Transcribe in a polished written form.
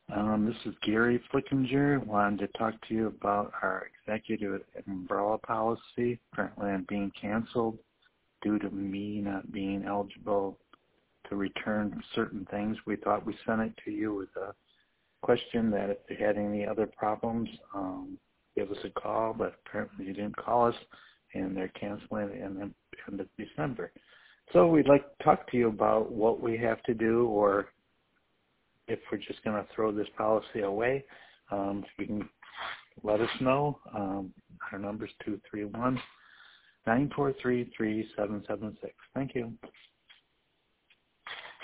This is Gary Flickinger. Wanted to talk to you about our executive umbrella policy. Currently I'm being canceled due to me not being eligible to return certain things. We thought we sent it to you with a question that if you had any other problems, give us a call, but apparently you didn't call us, and they're canceling it in the end of December. So we'd like to talk to you about what we have to do, or if we're just going to throw this policy away. If you can let us know. Our number is 231-943-3776. Thank you.